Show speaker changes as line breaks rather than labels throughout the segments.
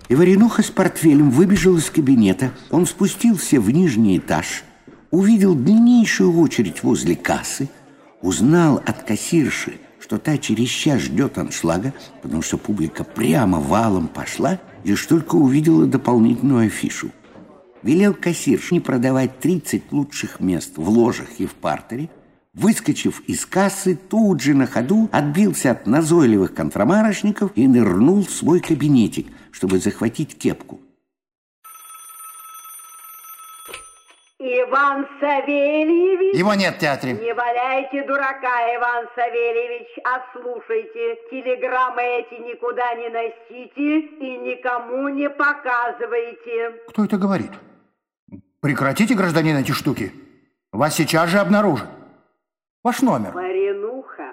И Варенуха с портфелем выбежал из кабинета. Он спустился в нижний этаж, увидел длиннейшую очередь возле кассы, узнал от кассирши, что та через час ждет аншлага, потому что публика прямо валом пошла, лишь только увидела дополнительную афишу. Велел кассирше не продавать 30 лучших мест в ложах и в партере. Выскочив из кассы, тут же на ходу отбился от назойливых контрамарочников и нырнул в свой кабинетик, чтобы захватить кепку.
Иван Савельевич?
Его нет в театре.
Не валяйте дурака, Иван Савельевич, а слушайте. Телеграммы эти никуда не носите и никому не показывайте.
Кто это говорит? Прекратите, гражданин, эти штуки. Вас сейчас же обнаружат. Ваш номер.
Варенуха,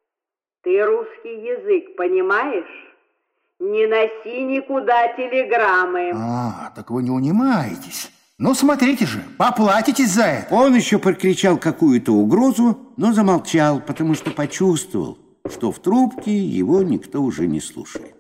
ты русский язык понимаешь? Не носи никуда телеграммы.
Так вы не унимаетесь. Ну, смотрите же, поплатитесь за это.
Он еще прокричал какую-то угрозу, но замолчал, потому что почувствовал, что в трубке его никто уже не слушает.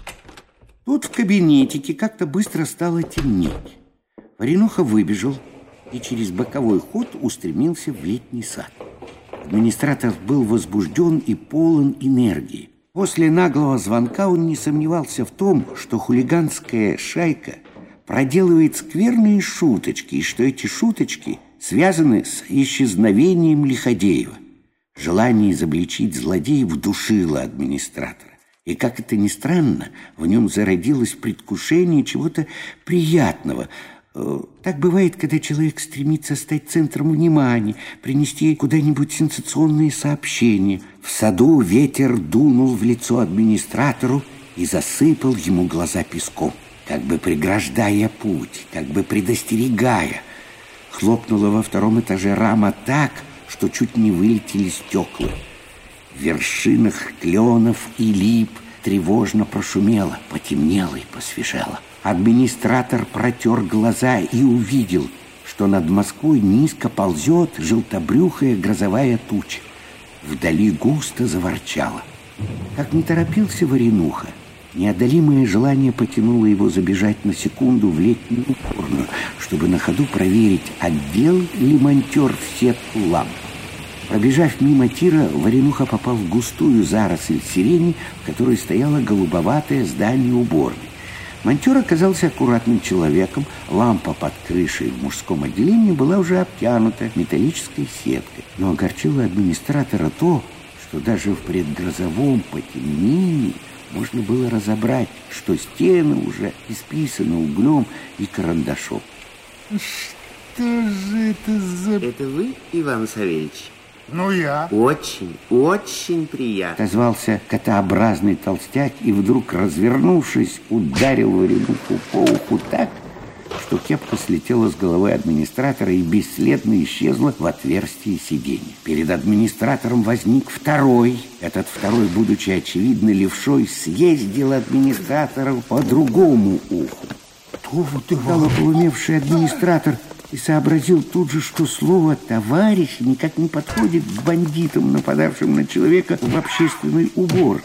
Тут в кабинетике как-то быстро стало темнеть. Варенуха выбежал и через боковой ход устремился в летний сад. Администратор был возбужден и полон энергии. После наглого звонка он не сомневался в том, что хулиганская шайка проделывает скверные шуточки, и что эти шуточки связаны с исчезновением Лиходеева. Желание изобличить злодеев душило администратора. И, как это ни странно, в нем зародилось предвкушение чего-то приятного. Так бывает, когда человек стремится стать центром внимания, принести куда-нибудь сенсационные сообщения. В саду ветер дунул в лицо администратору и засыпал ему глаза песком, как бы преграждая путь, как бы предостерегая. Хлопнула во втором этаже рама так, что чуть не вылетели стекла. В вершинах кленов и лип тревожно прошумело, потемнело и посвежело. Администратор протер глаза и увидел, что над Москвой низко ползет желтобрюхая грозовая туча. Вдали густо заворчало. Как не торопился Варенуха, неодолимое желание потянуло его забежать на секунду в летнюю уборную, чтобы на ходу проверить, отдел ли монтер в сетку ламп. Пробежав мимо тира, Варенуха попал в густую заросль сирени, в которой стояло голубоватое здание уборной. Монтер оказался аккуратным человеком. Лампа под крышей в мужском отделении была уже обтянута металлической сеткой. Но огорчило администратора то, что даже в предгрозовом потемнении можно было разобрать, что стены уже исписаны углем и карандашом.
Что же это за...
Это вы, Иван Савельевич?
Ну, я.
Очень, очень приятно.
Отозвался котообразный толстяк и вдруг, развернувшись, ударил Варенуху по уху так, что кепка слетела с головы администратора и бесследно исчезла в отверстии сиденья. Перед администратором возник второй. Этот второй, будучи очевидно левшой, съездил администратора по другому уху. Стал ополумевший администратор и сообразил тут же, что слово «товарищ» никак не подходит к бандитам, нападавшим на человека в общественной уборке.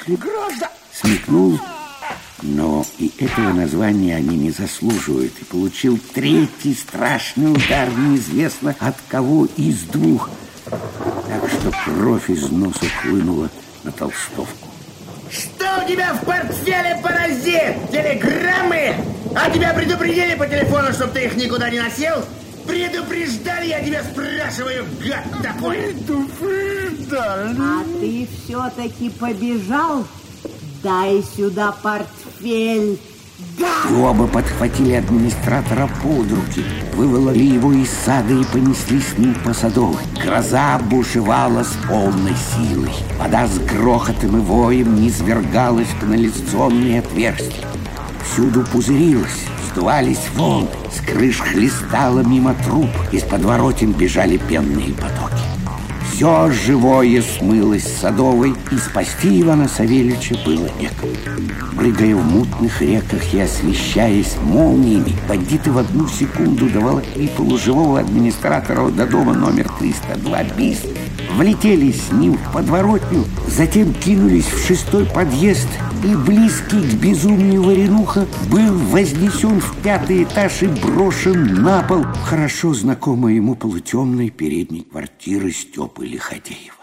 Смекнул, но и этого названия они не заслуживают, и получил третий страшный удар, неизвестно от кого из двух, так что кровь из носа хлынула на толстовку.
Что у тебя в портфеле, паразит? Телеграммы? А тебя предупредили по телефону, чтобы ты их никуда не носил? Предупреждали, я тебя спрашиваю, гад такой?
Предупреждали.
А ты все-таки побежал? Дай сюда портфель.
И оба подхватили администратора под руки, выволокли его из сада и понесли с ним по Садовой. Гроза бушевала с полной силой. Вода с грохотом и воем низвергалась в канализационные отверстия. Всюду пузырилась, сдувались волны, с крыш хлестало мимо труб, из подворотен бежали пенные потоки. Все живое смылось с Садовой, и спасти Ивана Савельича было некому. Прыгая в мутных реках и освещаясь молниями, бандиты в одну секунду доволокли полуживого администратора до дома номер 302 БИС влетели с ним в подворотню, затем кинулись в 6-й подъезд, и близкий к безумию Варенуха был вознесен в 5-й этаж и брошен на пол хорошо знакомой ему полутемной передней квартиры Степы Лиходеева.